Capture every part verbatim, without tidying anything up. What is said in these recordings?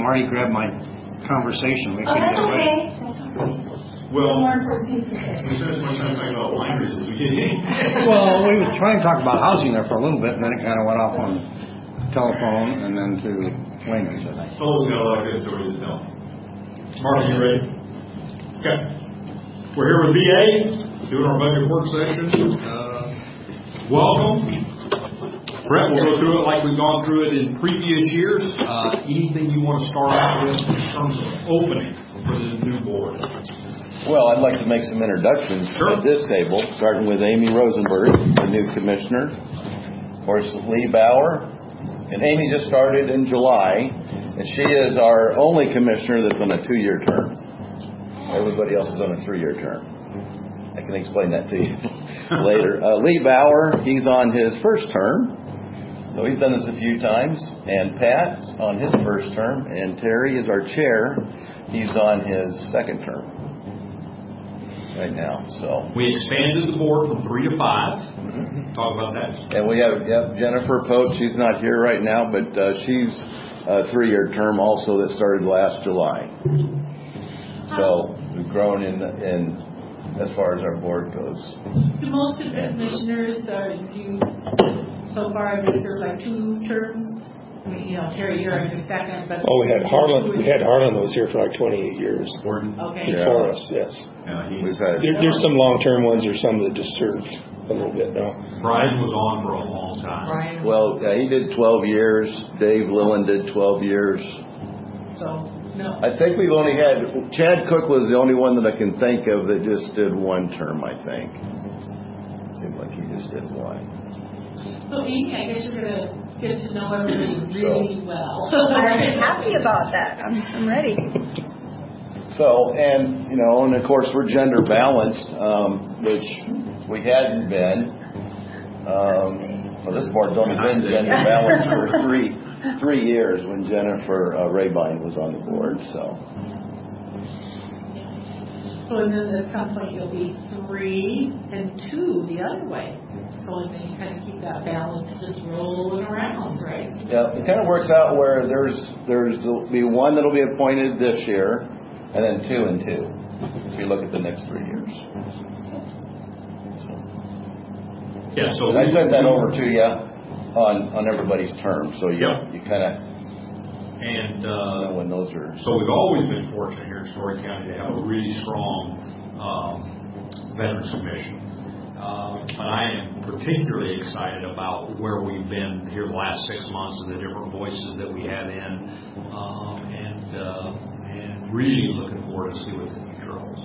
Marty grabbed my conversation. We oh, couldn't that's get okay. ready. Well, we spent as much time talking about wineries as we did. Well, we were trying to talk about housing there for a little bit, and then it kind of went off on telephone and then to Lincoln. Toll's got a lot of good stories to tell. Marty, you ready? Okay. We're here with B A, doing our budget work session. Uh, welcome. Brett, we'll go through it like we've gone through it in previous years. Uh, anything you want to start out with in terms of opening for the new board? Well, I'd like to make some introductions sure. at this table, starting with Amy Rosenberg, the new commissioner. Of course, Lee Bauer. And Amy just started in July, and she is our only commissioner that's on a two-year term. Everybody else is on a three-year term. I can explain that to you later. Uh, Lee Bauer, he's on his first term. So he's done this a few times. And Pat's on his first term. And Terry is our chair. He's on his second term right now. So we expanded the board from three to five. Mm-hmm. Talk about that. And we have yep, Jennifer Pope. She's not here right now, but uh, she's a three-year term also that started last July. So we've grown in in as far as our board goes. Do most of the commissioners uh, do so far have they served like two terms? I mean, you know, Terry, you're in your second, but oh, we had Harlan. We had Harlan that was here for like twenty-eight years. Okay. Before yeah. us, yes. Yeah, We've had, there, there's some long-term ones, or some that just served a little bit now. Brian was on for a long time. Brian. Well, yeah, he did twelve years. Dave Lillen did twelve years. So no. I think we've only had Chad Cook was the only one that I can think of that just did one term. I think. Seemed like he just did one. So Amy, I guess you're gonna get to know everybody really well. I'm happy about that. I'm, I'm ready. So, and, you know, and of course we're gender balanced, um, which we hadn't been. Um, well, this board's only been gender balanced for three three years when Jennifer uh, Rabine was on the board. So. So and then at some point you'll be three and two the other way. So and then you kind of keep that balance just rolling around, right? Yeah, it kind of works out where there's there's there'll be one that'll be appointed this year, and then two and two. If you look at the next three years. So. Yeah. So and I sent that over to you on on everybody's term, so you yep. you kind of and uh, know when those are. So we've always been fortunate here in Story County to have a really strong um, Veterans Commission. Uh, but I am particularly excited about where we've been here the last six months and the different voices that we have in, um, and uh, and really looking forward to see what the future holds.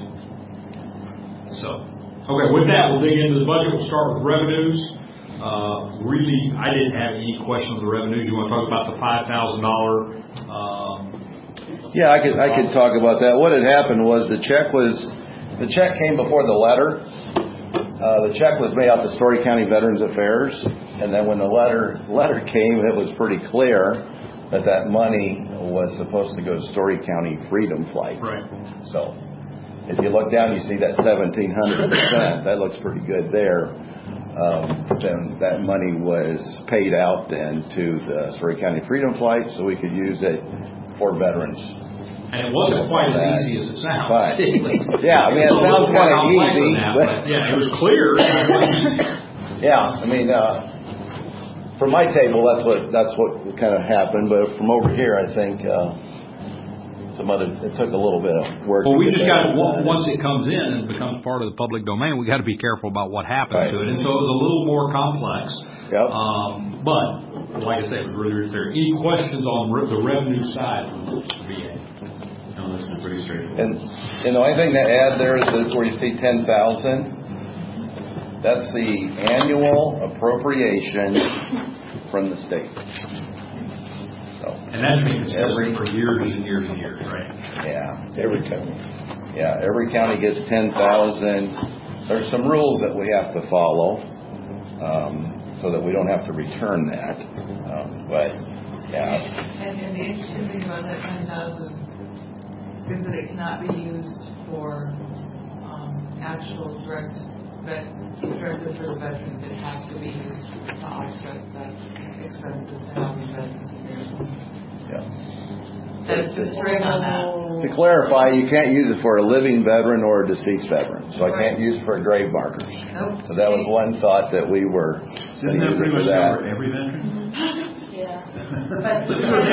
So, okay, with that, we'll dig into the budget. We'll start with revenues. Uh, really, I didn't have any question on the revenues. You want to talk about the five thousand dollars? Um, yeah, I could I could talk about that. What had happened was the check was the check came before the letter. Uh, the check was made out to Story County Veterans Affairs, and then when the letter letter came, it was pretty clear that that money was supposed to go to Story County Freedom Flight. Right. So, if you look down, you see that seventeen hundred percent. That looks pretty good there. Um, then that money was paid out then to the Story County Freedom Flight, so we could use it for veterans. And it wasn't quite as easy as it sounds. But, yeah, I mean, it sounds kind of easy. That, but yeah, it was clear. Yeah, I mean, uh, from my table, that's what that's what kind of happened. But from over here, I think uh, some other it took a little bit of work. Well, we just got once it comes in and becomes part of the public domain, we got to be careful about what happens right. to it. And so it was a little more complex. Yep. Um, but like I said, it was really, really clear. Any questions on re- the revenue side from V A? No, this is pretty straightforward. And, and the only thing to add there is that where you see ten thousand, that's the annual appropriation from the state. So, and that's been consistent for years and years and years, right? Yeah, every county. Yeah, every county gets ten thousand. There's some rules that we have to follow, um, so that we don't have to return that. Um, but yeah. And, and the interesting thing about that ten thousand. Is that it cannot be used for um, actual direct vet, directly for the veterans. It has to be used to offset the expenses to have the veterans here. Yeah. That's the string on that. To clarify, you can't use it for a living veteran or a deceased veteran. So I can't use it for grave markers. Nope. So that was one thought that we were. Isn't that pretty much cover every veteran? Yeah. Yeah. But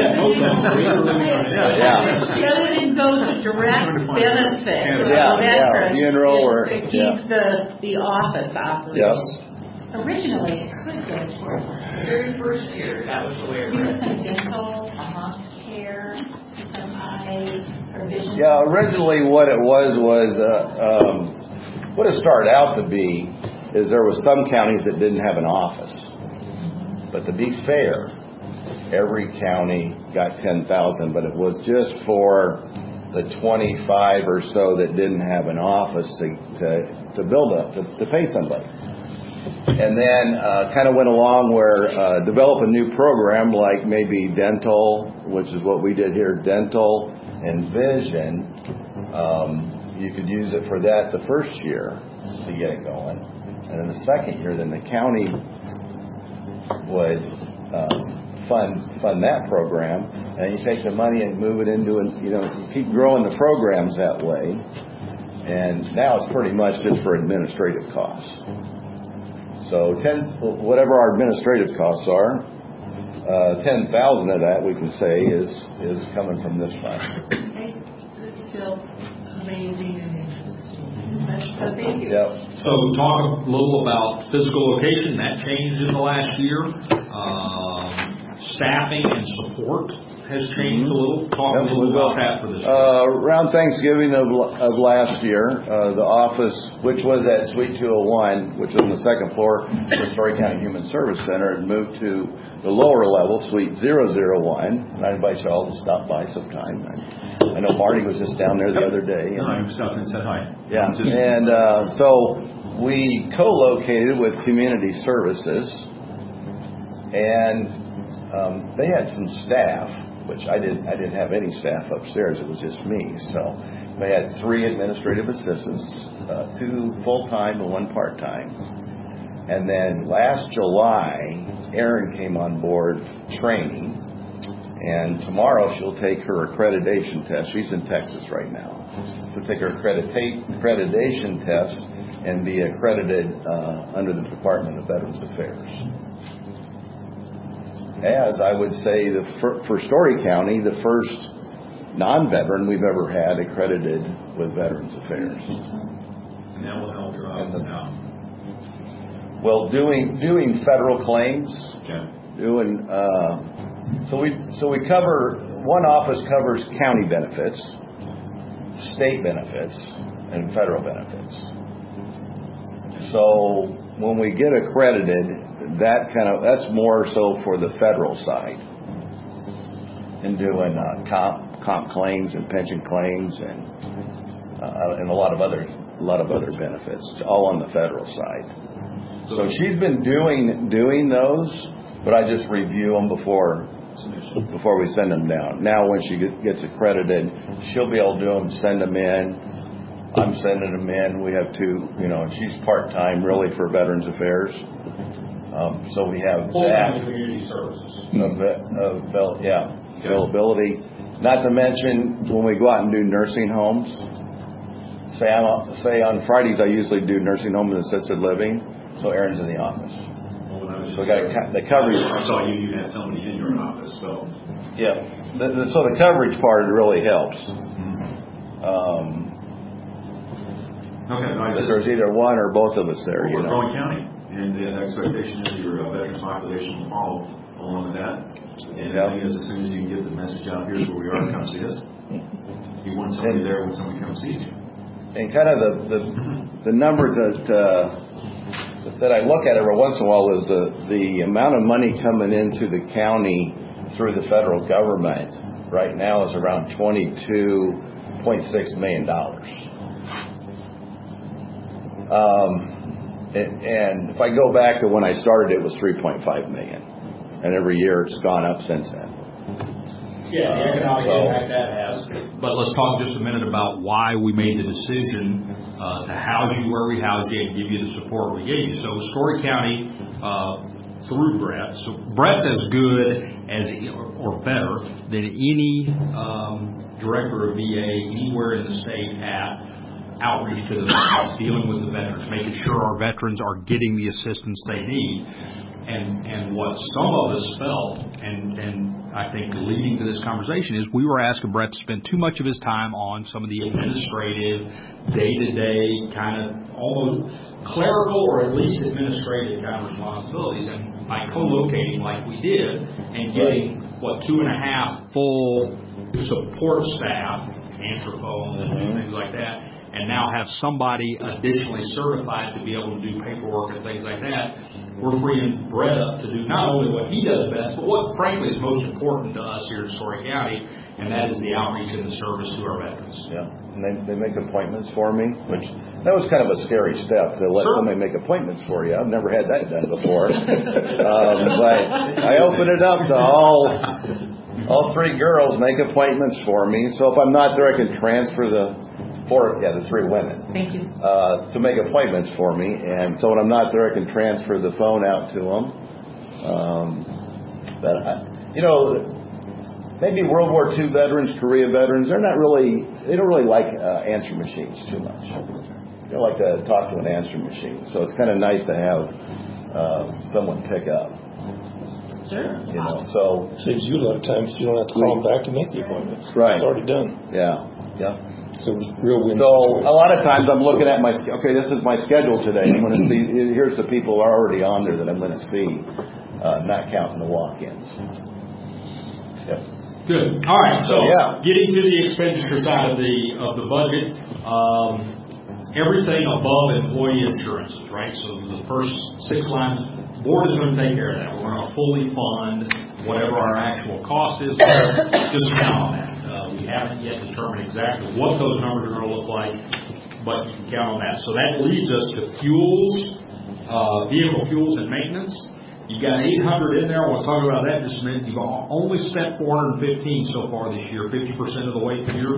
the other thing goes to direct benefits. Yeah, yeah, funeral or- To keep yeah. the, the office operating. Yes. Originally, it could go towards The very first year, that was the way it maybe worked. some dental, uh-huh, care, some eye or vision. Yeah, originally what it was was, uh, um, what it started out to be is there was some counties that didn't have an office. But to be fair, every county got ten thousand, but it was just for the twenty-five or so that didn't have an office to to, to build up, to, to pay somebody. And then uh, kind of went along where uh, develop a new program like maybe dental, which is what we did here, dental and vision. Um, you could use it for that the first year to get it going. And then the second year, then the county would um, fund fund that program. And you take the money and move it into, an, you know, you keep growing the programs that way. And now it's pretty much just for administrative costs. So ten, whatever our administrative costs are, uh, ten thousand of that we can say is is coming from this fund. Okay, it's still amazing and interesting. So thank you. Yep. So talk a little about physical location. That changed in the last year. Um, staffing and support has changed a little. Talk a little about that for this year. Uh, around Thanksgiving of, of last year, uh, the office, which was at Suite two oh one, which was on the second floor of the Story County Human Service Center, had moved to the lower level, Suite zero zero one. And I invite you all to stop by sometime. I, I know Marty was just down there the other day. No, I stopped and said hi. Yeah, Just- and uh, so we co-located with Community Services, and um, they had some staff, which I didn't. I didn't have any staff upstairs. It was just me. So they had three administrative assistants, uh, two full time and one part time. And then last July, Erin came on board training, and tomorrow she'll take her accreditation test. She's in Texas right now. She'll take her accredita- accreditation test and be accredited uh, under the Department of Veterans Affairs. As I would say, the for, for Story County, the first non-veteran we've ever had accredited with Veterans Affairs. And that will help your office out. Well, doing doing federal claims, Okay. doing uh, so we so we cover one office covers county benefits, state benefits, and federal benefits. So when we get accredited, that kind of that's more so for the federal side, and doing uh, comp comp claims and pension claims and uh, and a lot of other a lot of other benefits, all on the federal side. So she's been doing doing those, but I just review them before before we send them down. Now when she get, gets accredited, she'll be able to do them, send them in. I'm sending them in. We have two, you know, she's part-time really for Veterans Affairs. Um, so we have that. Community services. Of, of, of, yeah, availability. Not to mention when we go out and do nursing homes. Say, I'm, say on Fridays I usually do nursing home and assisted living. So Erin's in the office. Well, when I was So we just got a, the coverage. I saw you, you had somebody in your office, so. Yeah. The, the, so the coverage part really helps. Um, Okay, no, I that just, there's either one or both of us there. You we're a know. growing county, and the expectation is your uh, veterans population will follow along with that. And Yeah. the thing is, as soon as you can get the message out, here's where we are, come see us. You want somebody And- there when somebody comes see you. And kind of the the, the number that uh, that I look at every once in a while is the the amount of money coming into the county through the federal government right now is around twenty-two point six million dollars. Um, and, and if I go back to when I started, it was three point five million, and every year it's gone up since then. Yeah, the economic So- impact that has. But let's talk just a minute about why we made the decision uh, to house you where we housed you and give you the support we gave you. So Story County uh, through Brett. So Brett's as good as or better than any um, director of V A anywhere in the state at outreach to the veterans, dealing with the veterans, making sure our veterans are getting the assistance they need. And and what some of us felt, and, and I think leading to this conversation, is we were asking Brett to spend too much of his time on some of the administrative, day-to-day kind of almost clerical or at least administrative kind of responsibilities. And by co-locating like we did and getting, what, two and a half full support staff, answer phones and things like that, and now have somebody additionally certified to be able to do paperwork and things like that, we're freeing Brett up to do not only what he does best, but what, frankly, is most important to us here in Story County, and that is the outreach and the service to our veterans. Yeah, and they, they make appointments for me, which that was kind of a scary step to let sure. somebody make appointments for you. I've never had that done before. um, but I open it up to all all three girls make appointments for me. So if I'm not there, I can transfer the Four, yeah, the three women. Thank you. Uh, to make appointments for me, and so when I'm not there, I can transfer the phone out to them. Um, but I, you know, maybe World War Two veterans, Korea veterans, they're not really, they don't really like uh, answer machines too much. They like to talk to an answer machine, so it's kind of nice to have uh, someone pick up. Sure. You know, so saves you a lot of time because you don't have to call them back to make the appointments. Right. It's already done. Yeah. Yeah. So real win. So a lot of times I'm looking at my, okay, this is my schedule today. I'm going to see, here's the people are already on there that I'm going to see, uh, not counting the walk-ins. Yep. Good. All right. So yeah. Getting to the expenditure side of the of the budget, um, everything above employee insurances, right? So the first six lines, board is going to take care of that. We're going to fully fund whatever our actual cost is. Just count on that. We haven't yet determined exactly what those numbers are going to look like, but you can count on that. So that leads us to fuels, uh, vehicle fuels and maintenance. You've got eight hundred in there. I want to talk about that in just a minute. You've only spent four hundred fifteen so far this year, fifty percent of the way through.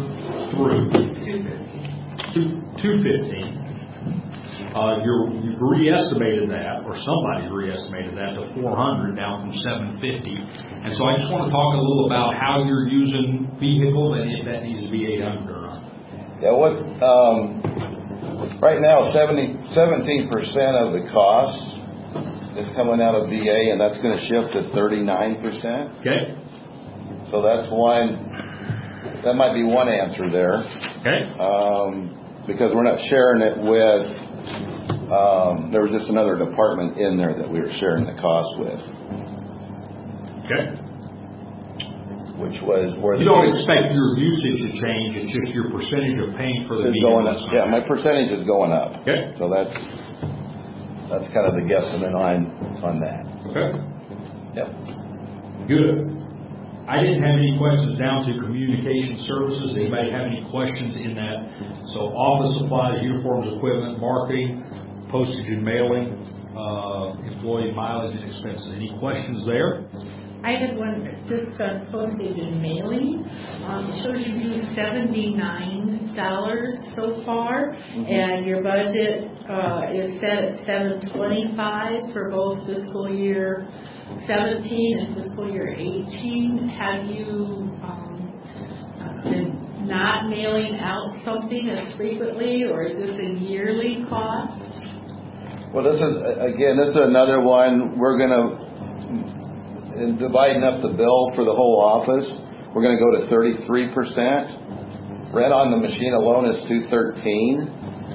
two fifteen. Uh, you're, you've re-estimated that, or somebody's re-estimated that to four hundred, down from seven fifty. And so I just want to talk a little about how you're using vehicles and if that needs to be eight hundred or not. Yeah, what, um, right now, seventy, seventeen percent of the cost is coming out of V A, and that's going to shift to thirty-nine percent. Okay. So that's one, that might be one answer there. Okay. Um, because we're not sharing it with, Um, there was just another department in there that we were sharing the cost with. Okay. Which was where you don't expect your usage to change. It's just your percentage of paying for the vehicle. Going up. Yeah, my percentage is going up. Okay. So that's that's kind of the guesstimate on on that. Okay. Yep. Good. I didn't have any questions down to communication services. Anybody have any questions in that? So office supplies, uniforms, equipment, marketing, postage and mailing, uh, employee mileage and expenses. Any questions there? I had one just on postage and mailing. Um, it shows you used seventy-nine dollars so far, mm-hmm. and your budget uh, is set at seven twenty-five for both fiscal year seventeen and fiscal year eighteen. Have you um, been not mailing out something as frequently, or is this a yearly cost? Well, this is, again, this is another one. We're going to, in dividing up the bill for the whole office, we're going to go to thirty-three percent. Rent on the machine alone is two thirteen,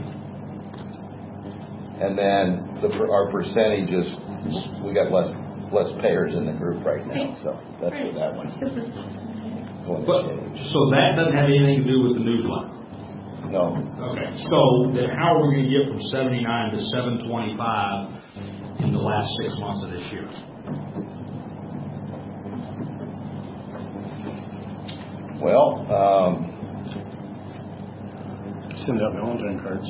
and then the, our percentage is, we got less less payers in the group right now, so that's what that one's going but, to change. So that doesn't have anything to do with the newsletter? No. Okay. So then how are we going to get from seventy-nine to seven twenty-five in the last six months of this year? Well, um, send out Valentine cards.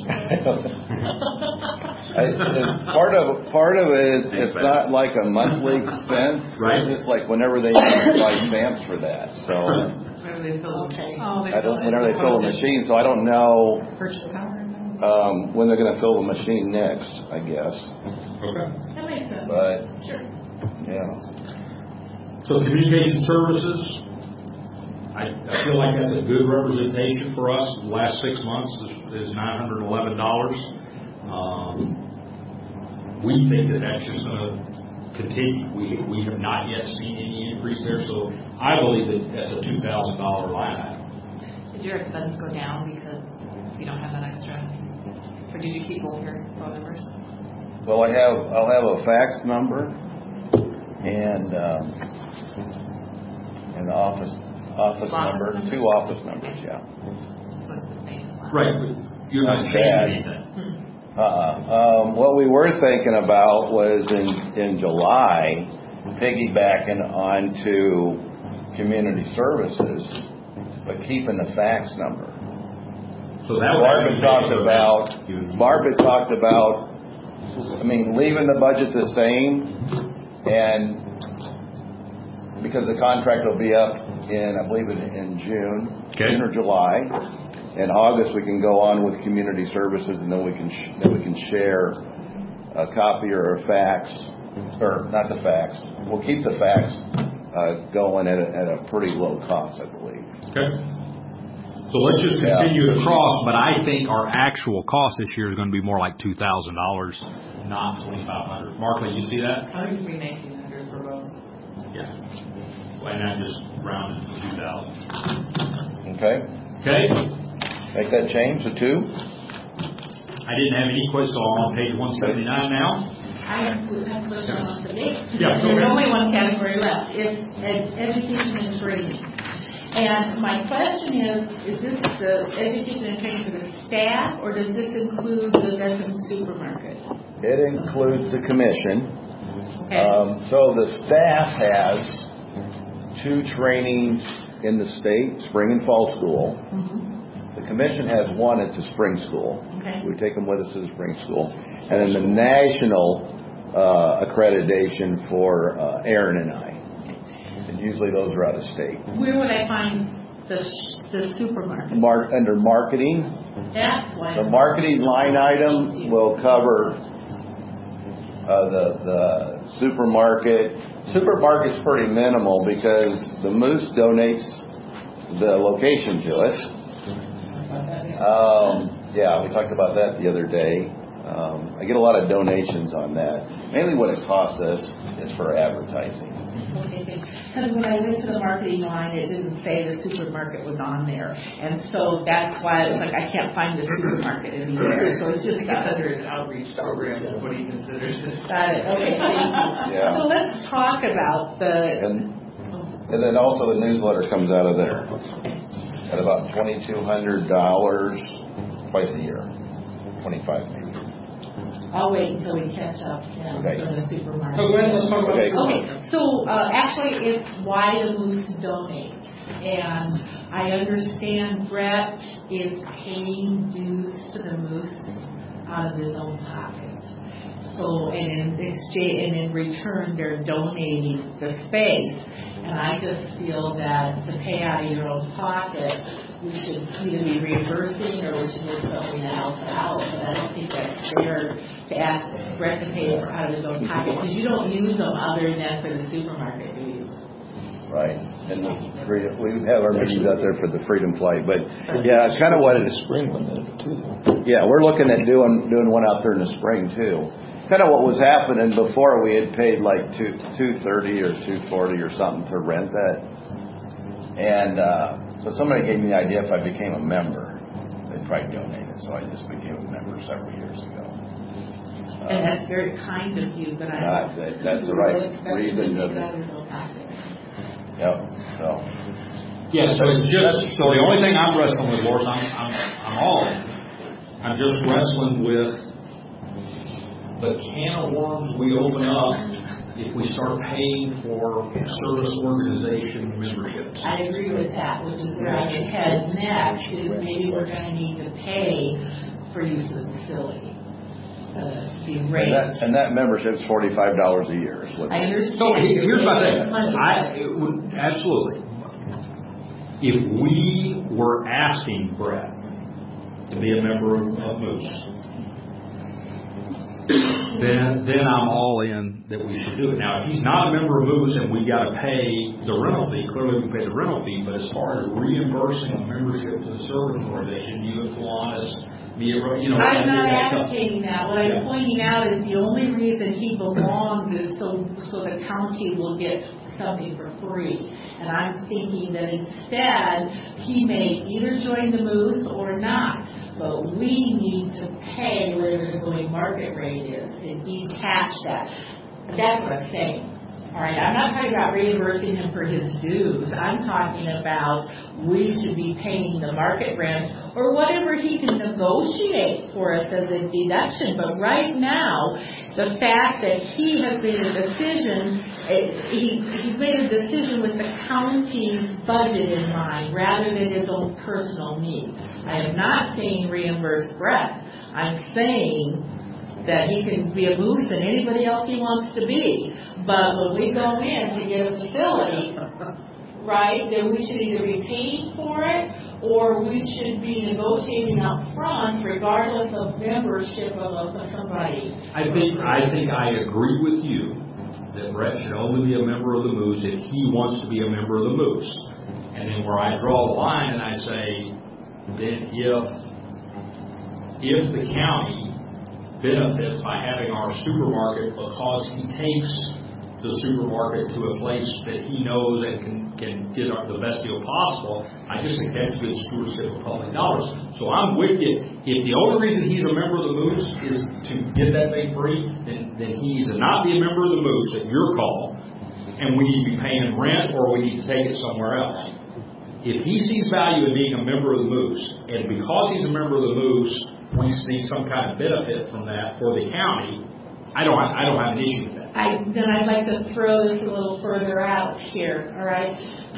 I, part of part of it is it's not like a monthly expense, right? It's just like whenever they buy stamps for that. So whenever they fill the machine. Oh, I don't. Whenever they fill the machine, so I don't know purchase power. um, when they're going to fill the machine next. I guess. Okay. That makes sense. But sure. Yeah. So communication services, I, I feel like that's a good representation for us. The last six months is, is nine hundred eleven dollars. Um, we think that that's just going to continue. We we have not yet seen any increase there, so I believe that that's a two thousand dollars line item. Did your expenses go down because you don't have that extra? Or did you keep both your phone numbers? Well, I have, I'll have a fax number and, um, an office, office Office number, numbers? two office numbers, yeah. So it's the same as last. Right, but you're not Not changing bad. anything. Uh-uh. Um, what we were thinking about was in, in July, piggybacking onto community services, but keeping the fax number. So that would Barb actually had talked make it about, even- Barb had talked about, I mean, leaving the budget the same, and because the contract will be up in, I believe, in, in June, Okay. June or July. In August, we can go on with community services, and then we can sh- then we can share a copy or a fax, or not the fax. We'll keep the fax uh, going at a, at a pretty low cost, I believe. Okay. So let's just Yeah. continue to cross, but I think our actual cost this year is going to be more like two thousand dollars, not twenty-five hundred dollars. Markley, you see that? I would be nineteen hundred for both. Yeah. And I just rounded to two thousand. Okay, Okay? make that change to two. I didn't have any questions, so I'm on page one seventy-nine now. I have a question on the date. Yeah, go There's ahead. only one category left. It's ed- education and training. And my question is, is this the education and training for the staff, or does this include the veteran supermarket? It includes the commission. Okay. Um, so the staff has two trainings in the state, spring and fall school. Mhm. The commission has one at the spring school. Okay. We take them with us to the spring school. And then the national uh, accreditation for uh, Aaron and I. And usually those are out of state. Where would I find the the supermarket? Mar- under marketing, That's why. the marketing line item will cover uh, the, the supermarket. Supermarket's pretty minimal because the Moose donates the location to us. Um, yeah, we talked about that the other day. Um, I get a lot of donations on that. Mainly what it costs us is for advertising. Because when I went to the marketing line, it didn't say the supermarket was on there. And so that's why it was like, I can't find the supermarket anywhere. So it's just I guess under his outreach program is what he considers it. Got it. Okay, thank you. Yeah. So let's talk about the, And, and then also the newsletter comes out of there at about twenty-two hundred dollars twice a year, twenty-five maybe. I'll wait until we catch up yeah, Okay. for the supermarket. Oh, go ahead, let's talk about Okay. the Okay, so uh, actually it's why the Moose donates. And I understand Brett is paying dues to the Moose out of his own pocket. So, and in exchange, and in return, they're donating the space. And I just feel that to pay out of your own pocket, we should either be reimbursing or we should do something to help out. But I don't think that's fair to ask Brett to pay for out of his own pocket because you don't use them other than for the supermarket use. Right. And the freedom, we have our meetings out there for the Freedom Flight. But yeah, it's kind of what it is. Spring one then too. Yeah, we're looking at doing doing one out there in the spring too. Kind of what was happening before, we had paid like two two thirty or two forty or something to rent that, and uh, so somebody gave me the idea if I became a member, they'd probably donate it. So I just became a member several years ago. And that's very kind of you, but I Uh, that, that's the right reason. To, yep. So. Yeah, so it's just, so the only thing I'm wrestling with, Lord, I'm, I'm, I'm all in. I'm just wrestling with the can of worms we open up if we start paying for service organization memberships. I agree with that, which is where I would head next, is maybe we're going to need to pay for use of the facility. Uh, be And raised. that, and that membership's forty-five dollars a year. Is what I understand. So he- here's my thing. Money. I, it would, absolutely. If we were asking Brett to be a member of, of Moose, then then I'm all in that we should do it. Now, if he's not a member of Moose and we got to pay the rental fee, clearly we pay the rental fee. But as far as reimbursing a membership to the service organization, you and Kiwanis, me, you know, I'm not that advocating that. What I'm pointing out is the only reason he belongs is so so the county will get something for free. And I'm thinking that instead he may either join the Moose or not. But we need to pay whatever the going market rate is and detach that. That's what I'm saying. All right, I'm not talking about reimbursing him for his dues. I'm talking about we should be paying the market rent or whatever he can negotiate for us as a deduction. But right now, the fact that he has made a decision, he, he's made a decision with the county's budget in mind rather than his own personal needs. I am not saying reimburse Brett. I'm saying that he can be a Moose and anybody else he wants to be. But when we go in to get a facility, right, then we should either be paying for it or we should be negotiating up front regardless of membership of, of somebody. I think I think I agree with you that Brett should only be a member of the Moose if he wants to be a member of the Moose. And then where I draw the line and I say, then if if the county benefits by having our supermarket because he takes the supermarket to a place that he knows and can, can get the best deal possible, I just think that's good stewardship of public dollars. So I'm with you. If the only reason he's a member of the Moose is to get that thing free, then, then he needs to not be a member of the Moose at your call, and we need to be paying rent or we need to take it somewhere else. If he sees value in being a member of the Moose, and because he's a member of the Moose, we see some kind of benefit from that for the county, I don't I don't have an issue with that. I, then I'd like to throw this a little further out here, all right?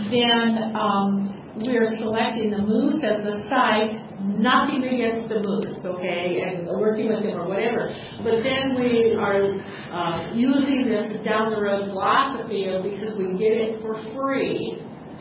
Then um, we're selecting the Moose as the site, nothing against the Moose, okay, and working with them or whatever. But then we are uh, using this down the road philosophy of because we get it for free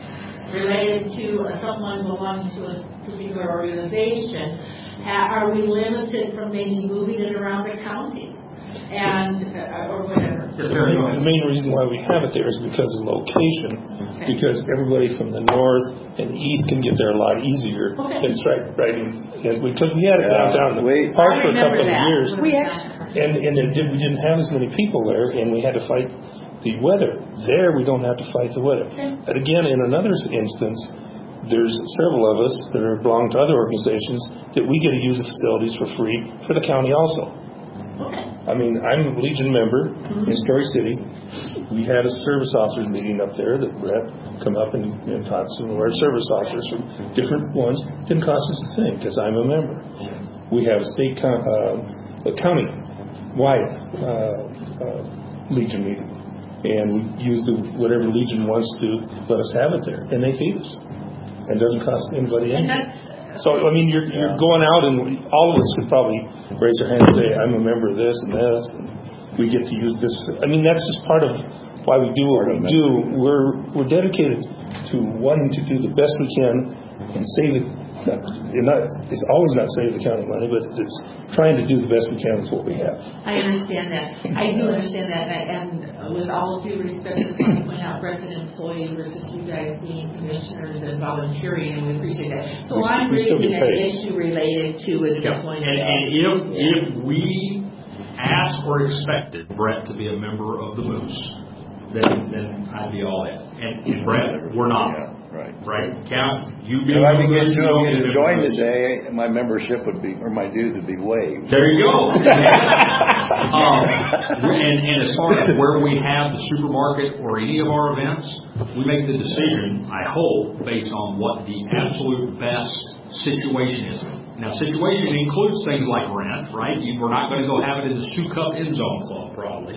related to someone belonging to a particular organization, are we limited from maybe moving it around the county? And uh, or whatever. The main reason why we have it there is because of location. Okay. Because everybody from the north and the east can get there a lot easier. Okay. It's right, right in, because we had it yeah, downtown in the park for a couple that. of years. We and and it did, we didn't have as many people there, and we had to fight the weather. There, we don't have to fight the weather. Okay. But again, in another instance, there's several of us that are belong to other organizations that we get to use the facilities for free for the county also. Okay. I mean, I'm a Legion member mm-hmm. in Story City. We had a service officers meeting up there that Brett come up and, and taught some of our service officers from different ones. Didn't cost us a thing because I'm a member. We have a state con- uh, a county-wide uh, uh, Legion meeting, and we use the, whatever Legion wants to let us have it there, and they feed us. And it doesn't cost anybody anything. So, I mean, you're you're going out, and all of us could probably raise our hand and say, I'm a member of this and this, and we get to use this. I mean, that's just part of why we do what we do. We're we're dedicated to wanting to do the best we can and save it. Not, not, it's always not save the county money, but it's trying to do the best we can with what we have. I understand that. I do understand that. And with all due respect, I just want to point out Brett's an employee versus you guys being commissioners and volunteering, and we appreciate that. So we, I'm we raising an issue related to an yeah. employee. And, and if, yeah. if we asked or expected Brett to be a member of the Moose, then, then I'd be all in. And, and Brett, we're not. Yeah. Right. Right. Count. You be. If I could get two of you to join today, my membership would be, or my dues would be waived. There you go. um, and, and as far as where we have the supermarket or any of our events, we make the decision, I hope, based on what the absolute best situation is. Now, situation includes things like rent, right? You, we're not going to go have it in the Sioux Cup End Zone Club, probably.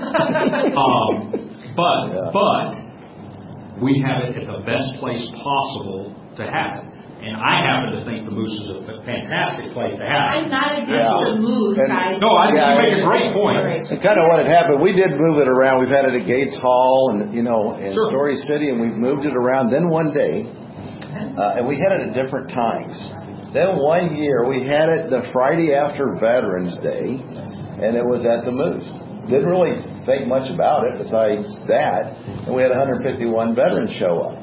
um, but, yeah. but. we have it at the best place possible to have it. And I happen to think the Moose is a fantastic place to have it. I'm not against yeah. the Moose, guys. No, I think yeah, you make a great point. It's kind of what had happened. We did move it around. We've had it at Gates Hall and, you know, in sure. Story City, and we've moved it around. Then one day, uh, and we had it at different times. Then one year, we had it the Friday after Veterans Day. and it was at the Moose. Didn't really think much about it besides that, and we had one hundred fifty-one veterans show up.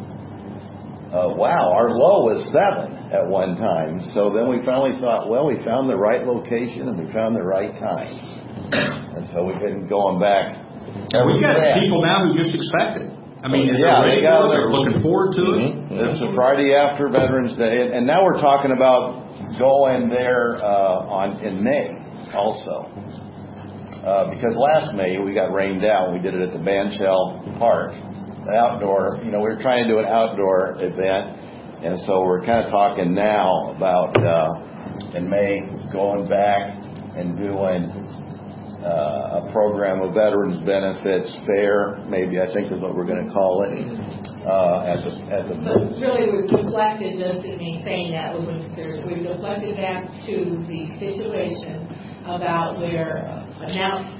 Uh, wow, our low was seven at one time. So then we finally thought, well, we found the right location and we found the right time, and so we've been going back. We got people now who just expect it. I mean, yeah, they got they're looking forward to mm-hmm. it. It's a Friday after Veterans Day, and now we're talking about going there uh, on in May also, uh, because last May we got rained out. We did it at the Bandshell Park, an outdoor. You know, we were trying to do an outdoor event, and so we're kind of talking now about uh, in May going back and doing. Uh, a program of veterans benefits fair, maybe I think is what we're going to call it. Uh, at the at the so really, we've deflected just in me saying that was when serious. We've deflected back to the situation about where uh, now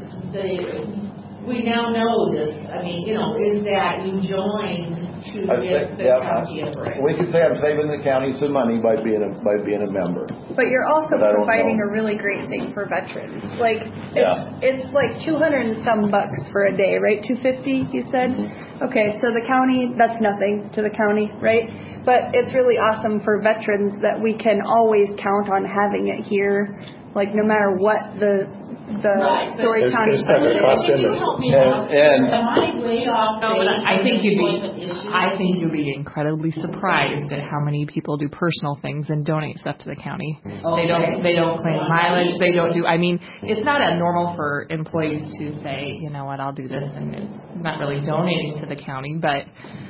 the we now know this. I mean, you know, is that you joined to I get think, the yeah, county a break? We could say I'm saving the county some money by being a by being a member. But you're also But I don't providing know. a really great thing for veterans. Like it's, Yeah. it's like two hundred and some bucks for a day, right? two fifty, you said. Okay, so the county, that's nothing to the county, right? But it's really awesome for veterans that we can always count on having it here, like no matter what the the Right, but- Story It's- County it's not gonna cost them Can you anything. help me And- out? and- Am I way off No, but base I on think you'd be, employment issues? I think you'll be incredibly surprised at how many people do personal things and donate stuff to the county. They don't, they don't claim mileage, they don't do, I mean, it's not abnormal for employees to say, you know what, I'll do this, and it's not really donating to the county, but,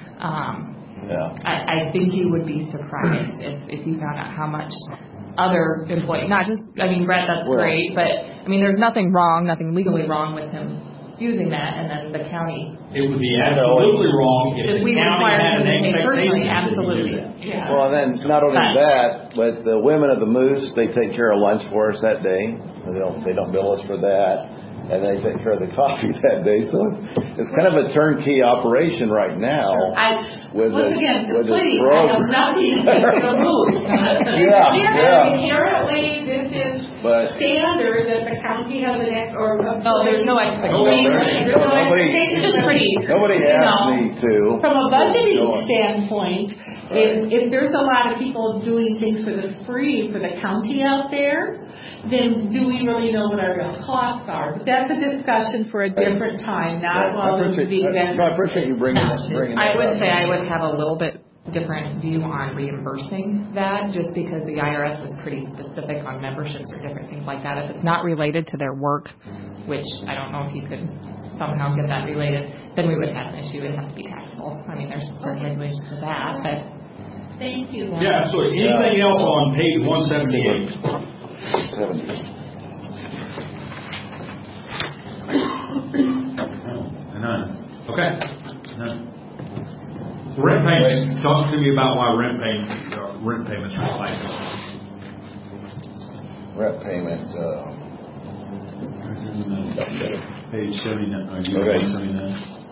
um, Yeah. I, I think you would be surprised if, if you found out how much other employees, not just, I mean, Brett, that's Well- great, but, I mean, there's nothing wrong, nothing legally wrong with him using that, and then the county, It would be absolutely wrong if if the we county require had him an to pay personally, expectation that you do absolutely. that. Yeah. Well, and then not only But- that, but the women of the Moose, they take care of lunch for us that day. They don't they don't bill us for that, and they take care of the coffee that day. So it's kind of a turnkey operation right now. I, With once this- again, with this please, I program. have nothing against the move. Yeah, yeah. Inherently, this is But- standard that the county has an ex, or. No, there's no expectation. There's no Nobody- expectation. It's pretty, Nobody you asked know, me to. From a Go budgeting on. standpoint, if, if there's a lot of people doing things for the free for the county out there, then do we really know what our real costs are? But that's a discussion for a different time, not I while the appreciate- event. no, I appreciate you bringing that- bringing I that would up. say I would have a little bit different view on reimbursing that, just because the I R S is pretty specific on memberships or different things like that. If it's not related to their work, which I don't know if you could somehow get that related, then we would have an issue. It would have to be taxable. I mean, there's certain regulations for that, but. Thank you. Yeah, absolutely. Anything else on page one seventy-eight? seventy. None. Okay. None. Rent payments. Talk to me about why rent payment, uh, rent payments are like Rent payment, uh, Page seventy-nine, are you Okay. on seventy-nine?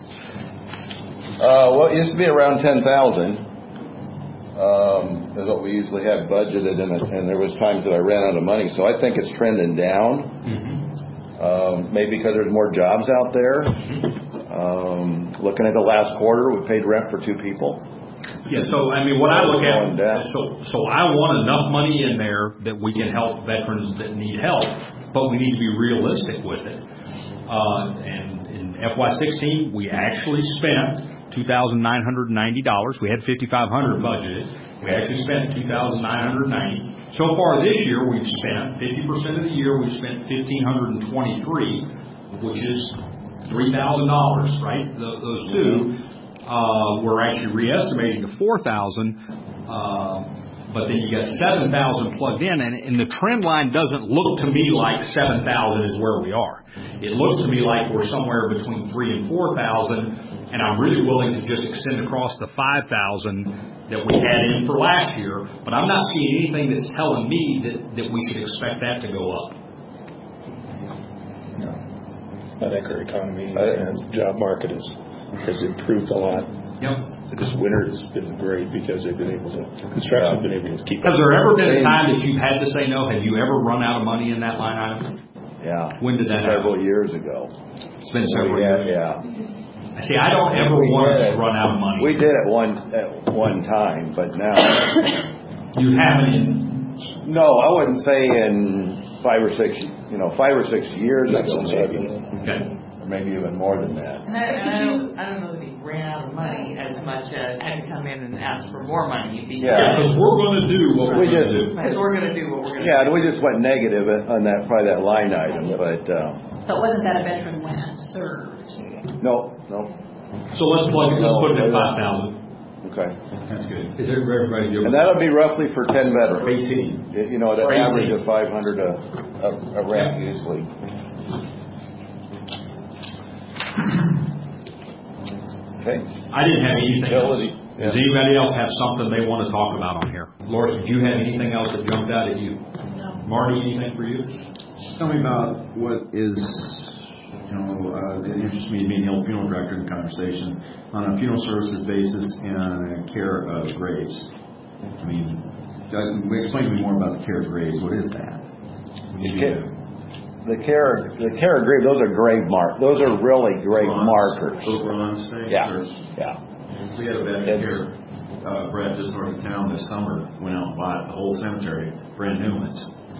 Uh, well, it used to be around ten thousand. Um, is what we usually had budgeted, and, and there was times that I ran out of money. So I think it's trending down. Mm-hmm. Um, maybe because there's more jobs out there. Um, looking at the last quarter, we paid rent for two people. Yeah, so I mean, what I look Going down. at, so so I want enough money in there that we can help veterans that need help, but we need to be realistic with it. Uh, and in F Y sixteen, we actually spent two thousand nine hundred ninety dollars. We had fifty-five hundred dollars budgeted. We actually spent two thousand nine hundred ninety dollars. So far this year, we've spent fifty percent of the year. We've spent one thousand five hundred twenty-three dollars, which is three thousand dollars, right? Th- those two. Uh, we're actually re-estimating to four thousand, uh, but then you got seven thousand plugged in, and, and the trend line doesn't look to me like seven thousand is where we are. It looks to me like we're somewhere between three and four thousand, and I'm really willing to just extend across the five thousand that we had in for last year, but I'm not seeing anything that's telling me that, that we should expect that to go up. I think our economy and job market is, has improved a lot. Yep. This winter has been great because they've been able to, construction's been able to keep up. Has there ever been a time that you've had to say no? Have you ever run out of money in that line item? Yeah. When did that Several happen? years ago. It's been several yeah, years. Yeah. See, I don't ever We want us did to it. run out of money. We did it one at one time, but now. You haven't in. No, I wouldn't say in five or six, you know, five or six years ago, maybe. Okay. Or maybe even more than that. And I, and I, don't, I don't know that he ran out of money as much as had to come in and ask for more money. Yeah. Because we're going to do what We we're going just- to do. Because we're going to do what we're going to Yeah, do. and we just went negative on that, probably that line item, but, uh, So wasn't that a veteran when it served? no, no. So let's plug it. Let's No, put it at no. five thousand. Okay. That's good. Is there everybody's good? And that'll be roughly for ten veterans. eighteen. You know, at an For average eighteen. of five hundred a, a, a rep usually. Okay. I didn't have anything else. Ability, yeah. Does anybody else have something they want to talk about on here? Loris, did you have anything else that jumped out at you? No. Marty, anything for you? Tell me about what is, you know, uh, it interests me being the old funeral director in the conversation, on a funeral services basis and care of graves. I mean, does- explain to me more about the care of graves. What is that? What do you Okay. do? The care, the care of grave, those are grave mark, those are really grave Bronze? markers. Over on stage? Yeah, Or- yeah. We had a veteran It's- here, uh, Brett, just north of town this summer, went out and bought the whole cemetery, brand new ones.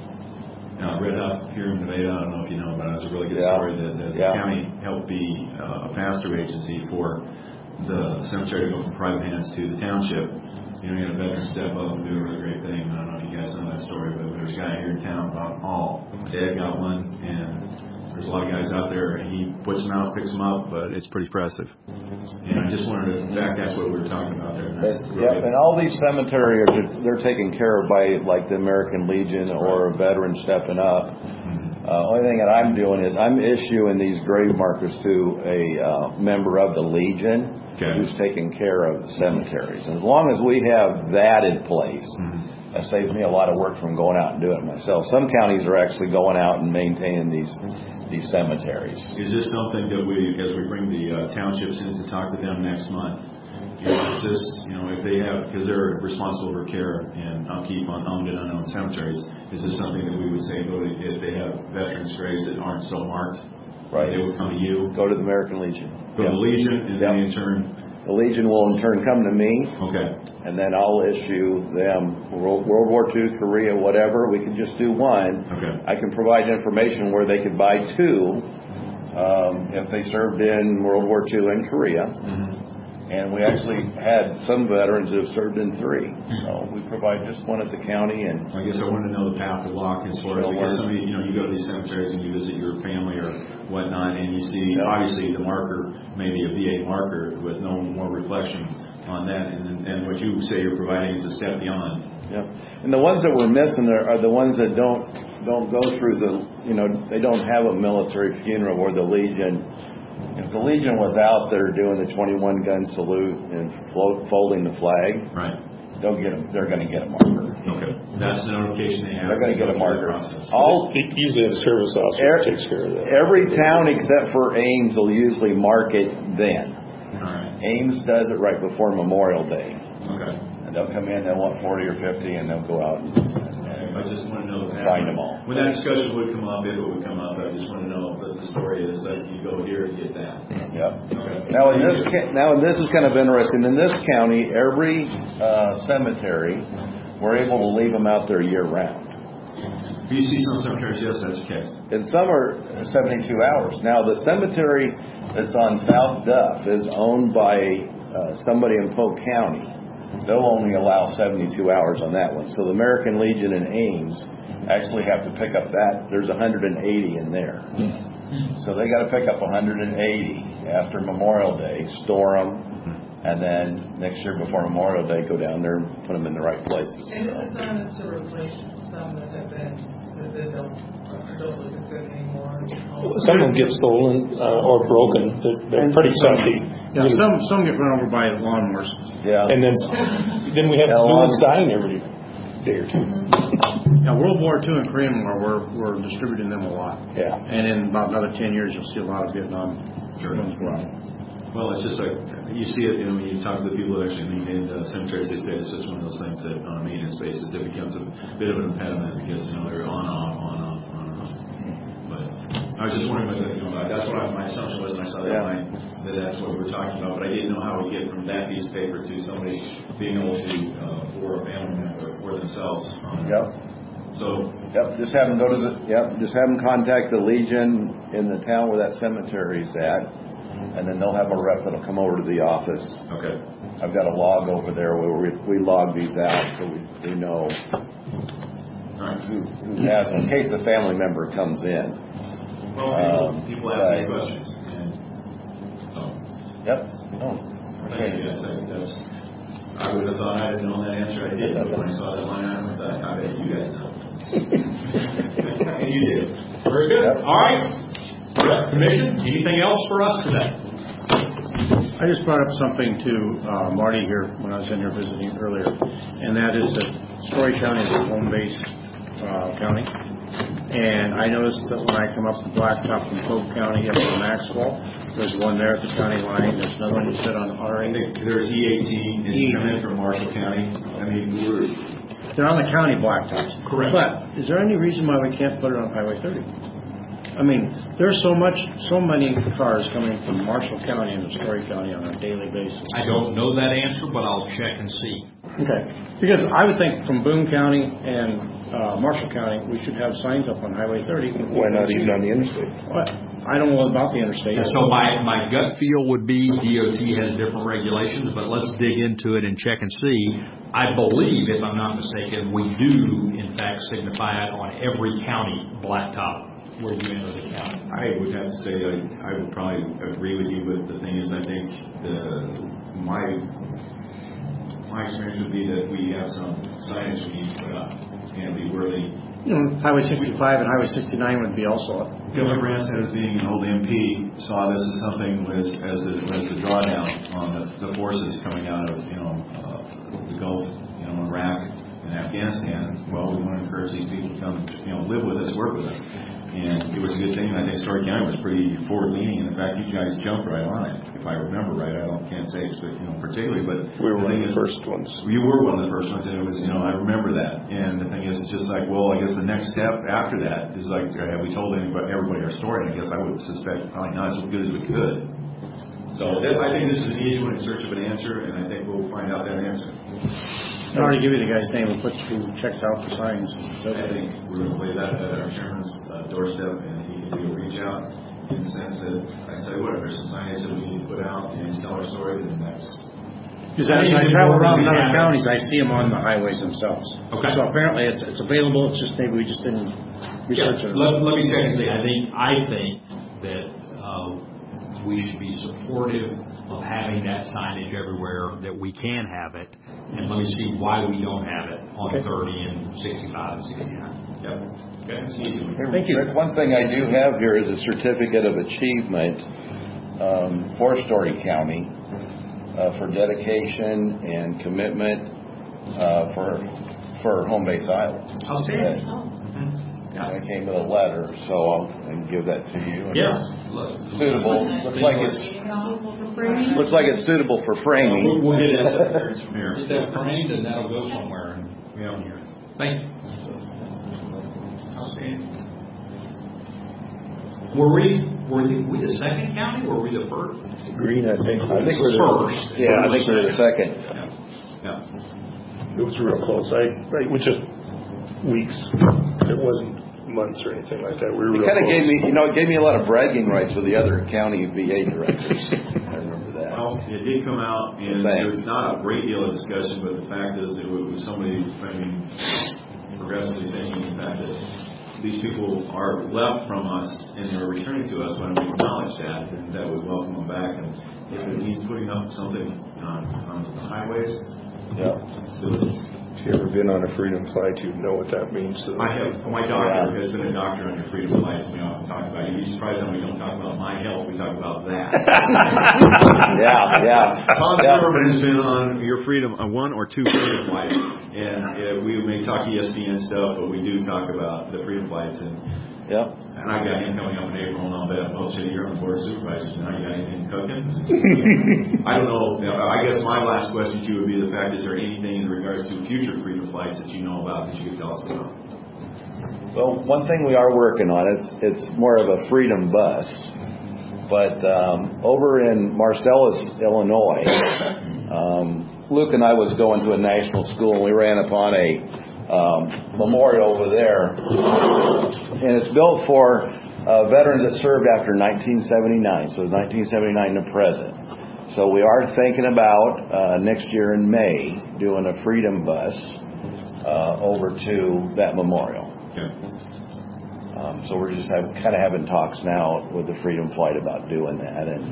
Now, Red Up here in Nevada, I don't know if you know about it, it's a really good Yeah. story that the Yeah. county helped be uh, a pass-through agency for the cemetery to go from private hands to the township. You know, you had a veteran step up and do a really great thing. I don't know if you guys know that story, but there's a guy here in town, Bob Hall. Dad got one, and there's a lot of guys out there, and he puts them out, picks them up, but it's pretty impressive. And I just wanted to, in fact, that's what we were talking about there. And that's But, really- yeah, and all these cemeteries, are they're taken care of by like the American Legion or a veteran stepping up. Uh, only thing that I'm doing is I'm issuing these grave markers to a uh, member of the Legion Okay. who's taking care of the cemeteries. And as long as we have that in place, Mhm. that saves me a lot of work from going out and doing it myself. Some counties are actually going out and maintaining these these cemeteries. Is this something that we, as we bring the uh, townships in to talk to them next month, you know, is this, you know, if they have, because they're responsible for care and upkeep on owned and unknown cemeteries, is this something that we would say, go to, if they have veterans' graves that aren't so marked, Right. they would come to you, Go to the American Legion. go to the Yep. Legion, and then Yep. in turn, The Legion will in turn come to me, okay, and then I'll issue them World World War Two, Korea, whatever. We can just do one. okay. I can provide information where they could buy two um, if they served in World War Two and Korea. Mhm. And we actually had some veterans that have served in three. So we provide just one at the county, and I guess I wanted to know the path of walk as far as, Well, because we're- some of you, you know, you go to these cemeteries and you visit your family or whatnot, and you see, Yeah. obviously, the marker, maybe a V A marker with no more reflection on that, and and what you say you're providing is a step beyond. yeah. And the ones that we're missing are, are the ones that don't don't go through the, you know, they don't have a military funeral where the Legion. If the Legion was out there doing the twenty-one gun salute and float, folding the flag, Right. they'll get them. They're going to get a marker. Okay. That's the notification they have. They're going to get a Go through the marker. process. All Usually have a service officer Er- who takes care of that. every town except for Ames will usually mark it then. All right. Ames does it right before Memorial Day, Okay. and they'll come in. They'll want forty or fifty, and they'll go out and, and I just want to know the path. find them all. When that discussion would come up, if it would come up, I just want to know that the story is that you go here to get that. Yep. Okay. Now in this ca- now this is kind of interesting. In this county, every uh, cemetery, we're able to leave them out there year round. You see some cemeteries, yes, that's the case. And some are seventy-two hours. Now the cemetery that's on South Duff is owned by uh, somebody in Polk County. They'll only allow seventy-two hours on that one. So the American Legion in Ames actually have to pick up that. There's one hundred eighty in there. So they got to pick up one hundred eighty after Memorial Day, store them, and then next year before Memorial Day, go down there and put them in the right places. And this is on us to replace some that have been, that they don't, don't look as good anymore. Some of them get stolen uh, or broken. They're, they're pretty sucky. Yeah, some, some get run over by lawnmowers. Yeah. And then then we have Yeah, new ones lawn- dying every day or two. Yeah, World War Two and Korean War, we're, we're distributing them a lot. Yeah. And in about another ten years, you'll see a lot of Vietnam Sure. ones go out. Well, it's just like, you see it, you know, when you talk to the people that actually maintain the cemeteries, they say it's just one of those things that on a maintenance basis, it becomes a bit of an impediment because, you know, they're on, off, on, off, on, off. But I was just wondering whether, you know, that's what I, my assumption was when I saw that Yeah. line, that that's what we were talking about, but I didn't know how we get from that piece of paper to somebody being able to, uh, for a family member, for themselves. Um, Yep. So, Yep, just have them go to the, yep, just have them contact the Legion in the town where that cemetery is at, and then they'll have a rep that'll come over to the office. okay. I've got a log over there where we, we log these out so we, we know All right. who, who has, in case a family member comes in. Well, people, Um, people ask these right. questions, and, so, Yep. Oh, thank you guys, I think that's, I would have thought I'd have known that answer, I did, but when I saw that line item, I thought, I bet you guys know. And you did. Very good. Yep. All right. Commission, anything else for us today? I just brought up something to uh, Marty here when I was in here visiting earlier, and that is that Story County is a home-based uh, county. And I noticed that when I come up to Blacktop from Polk County up to Maxwell, there's one there at the county line. There's another one you said on R I eight. think there's E eighteen, is E. coming in from Marshall County, I mean, we're, They're on the county blacktops. Correct. But is there any reason why we can't put it on Highway thirty? I mean, there's so much, so many cars coming from Marshall County into Story County on a daily basis. I don't know that answer, but I'll check and see. Okay, because I would think from Boone County and uh, Marshall County, we should have signs up on Highway thirty. Why not even on the interstate? What? I don't know about the interstate. And so my, my gut feel would be D O T has different regulations, but let's dig into it and check and see. I believe, if I'm not mistaken, we do in fact signify it on every county blacktop where you enter the county. I would have to say, I, I would probably agree with you, but the thing is, I think the, my, my experience would be that we have some signage we need to put up, and we really, You know, Highway sixty-five and Highway sixty-nine would be also up. Governor Branstad, as being an old M P, saw this as something was as the, as the drawdown on the, the forces coming out of, you know, uh, the Gulf, you know, Iraq and Afghanistan. Well, we want to encourage these people to come, you know, live with us, work with us. And it was a good thing. I think Story County was pretty forward-leaning. And in fact, you guys jumped right on it. If I remember right, I don't can't say it's, you know, particularly, but We were the one thing of the is, first ones. You were one of the first ones, and it was, you know, I remember that. And the thing is, it's just like, well, I guess the next step after that is like, have we told anybody, everybody our story? And I guess I would suspect probably not as good as we could. So that, I think this is an easy one in search of an answer, and I think we'll find out that answer. I already give you the guy's name and put who checks out the signs. I think we're going to play that at our chairman's uh, doorstep, and he can do a reach out in the sense that, I tell you what, if there's some signage that we need to put out and tell our story, then that's... Because as I travel around in other counties, I see them on the highways themselves. Okay. So apparently it's it's available. It's just maybe we just didn't research Yeah, it. let, let me check and see. I think I think that uh, we should be supportive of having that signage everywhere that we can have it, and let me see why we don't have it on Okay. thirty and sixty-five and sixty-nine. Yep. Okay, that's an easy one. Thank you. Rick, one thing I do have here is a certificate of achievement um, for Story County uh, for dedication and commitment uh, for for Home Base Iowa. Outstanding. And I came with a letter, so I'll and give that to you. And Yes. it's suitable. Looks like it's looks like it's suitable for framing. We'll, we'll get that From here. get that framed, and that'll go somewhere. And Yeah. here. Thank you. Outstanding. Were we were we, we the second county? Or were we the first? Green, I think. I think we're the First. Yeah, I think we're the second. Yeah. It was real close. I, I- it was just weeks. It wasn't months or anything like that. We were It real kind of close. gave me, you know, it gave me a lot of bragging rights with the other county V A directors. I remember that. Well, it did come out, and Thanks. there was not a great deal of discussion, but the fact is, it was somebody, I mean, progressively thinking the fact that these people are left from us and they're returning to us when we acknowledge that, and that would welcome them back. And if it means putting up something on, on the highways, Yeah. do it. If you ever been on a freedom flight, you'd know what that means. To I have, my doctor has been a doctor on your freedom flights. We often talk about it. You'd be surprised how we don't talk about my health. We talk about that. Yeah, yeah. Tom yeah. Silverman has been on your freedom, uh, one or two freedom flights, and uh, we may talk E S P N stuff, but we do talk about the freedom flights. And Yep. and I got him coming up in April, and I'll bet, well, shit, you're on the board of supervisors now. You got anything cooking? I don't know. I guess my last question to you would be the fact: is there anything in regards to future freedom flights that you know about that you could tell us about? Well, one thing we are working on, it's it's more of a freedom bus. But um, over in Marcellus, Illinois, um, Luke and I was going to a national school, and we ran upon a um, memorial over there. And it's built for uh, veterans that served after nineteen seventy-nine, so nineteen seventy-nine to present. So we are thinking about uh, next year in May doing a freedom bus uh, over to that memorial. Yeah. Um, so we're just have, kind of having talks now with the Freedom Flight about doing that. And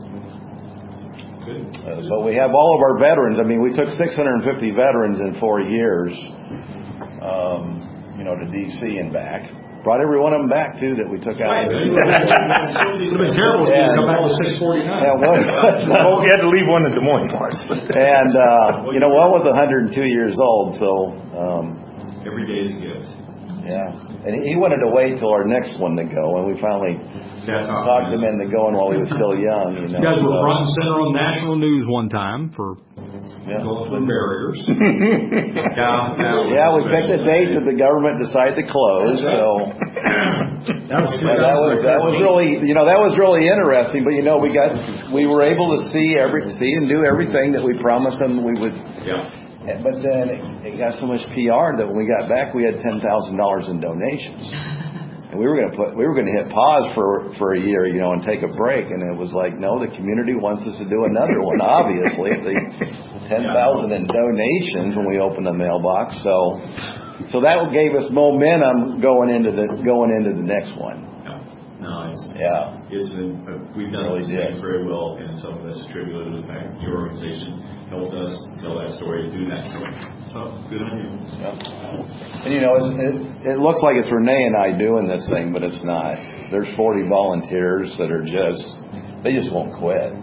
uh, but we have all of our veterans. I mean, we took six hundred fifty veterans in four years, um, you know, to D C and back. Brought every one of them back too that we took out. Right. It's been terrible to come back with six forty-nine. Yeah, one, Oh, we had to leave one in Des Moines once. and uh, you know, one was one hundred two years old. So um, Every day is a gift. yeah, and he wanted to wait till our next one to go, and we finally That's talked him into going while he was still young. You know, You guys were so, front and center on national news one time for yeah. going through barriers. Yeah, Yeah, we picked a date that the government decided to close. So That was But that was that was really you know that was really interesting. But you know we got we were able to see every see and do everything that we promised them we would. Yeah. But then it, it got so much P R that when we got back we had ten thousand dollars in donations, and we were going to put we were going to hit pause for for a year, you know, and take a break. And it was like, no, the community wants us to do another one. Obviously, the ten thousand in donations when we opened the mailbox. So so that gave us momentum going into the going into the next one. No, it's, Yeah. it's been, uh, we've done Really things did. very well, and some of that's attributed to the fact that your organization helped us tell that story and do that story. So, good on you. Yeah. And you know, it's, it, it looks like it's Renee and I doing this thing, but it's not. There's forty volunteers that are just, they just won't quit.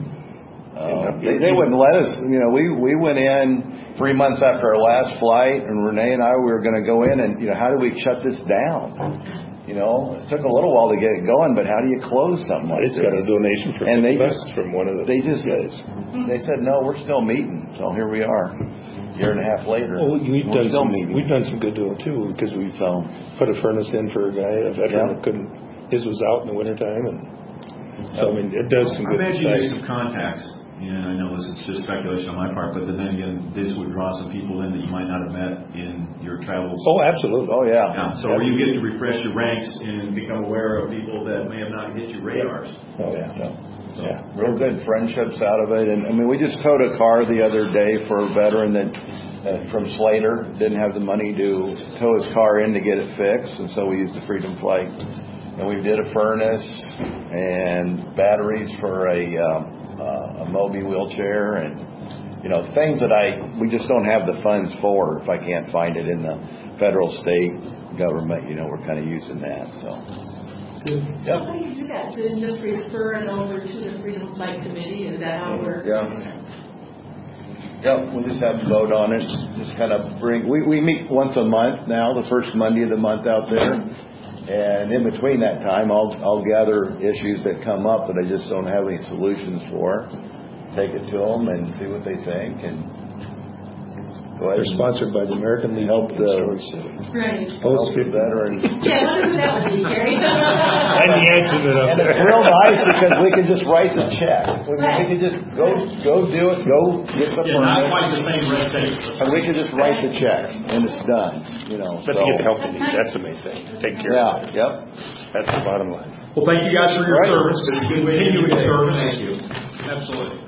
Uh, they, they wouldn't let us, you know, we, we went in three months after our last flight, and Renee and I, we were going to go in and, you know, how do we shut this down? You know, it took a little while to get it going, but how do you close something like I this? just got a donation for And they bucks just- from one of the They just, guys. they said, no, we're still meeting. So here we are, a year and a half later. Well, we've we're done still some, meeting. we've done some good doing too, because we've So, put a furnace in for a guy, a veteran Yeah. that couldn't, his was out in the wintertime, and so, I mean, it does some I good imagine you make size. some contacts, and I know this is just speculation on my part, but then again, this would draw some people in that you might not have met in your travels. Oh, absolutely. oh, yeah. Yeah, so where you get to refresh your ranks and become aware of people that may have not hit your radars. Oh, yeah. So, Yeah. Real good friendships out of it. And I mean, we just towed a car the other day for a veteran that uh, from Slater didn't have the money to tow his car in to get it fixed, and so we used the Freedom Flight. And we did a furnace and batteries for a um, uh, a Moby wheelchair, and you know, things that I we just don't have the funds for. If I can't find it in the federal, state government, you know, we're kind of using that. So. Yep. How do you do that? To just refer it over to the Freedom Flight Committee? Is that how it works? Yeah. Yep, we'll just have to vote on it. Just kind of bring, we, we meet once a month now, the first Monday of the month out there. And in between that time, I'll, I'll gather issues that come up that I just don't have any solutions for. Take it to them and see what they think, and go ahead. They're sponsored by the American Legion Help in the- Story City. Right. Help the veteran. Yeah, I wonder who that would be, Terry. I'm the answer to that. And it's real nice because we can just write the check. We, we can just go, go do it, go get the Yeah, not permit. quite the same red tape. And we can just write the check, and it's done, you know. But so. to get the help they need, that's the main thing. Take care of it. Yeah, yep. That's the bottom line. Well, thank you guys for your Right. service. Continue your service. Thank you. Absolutely.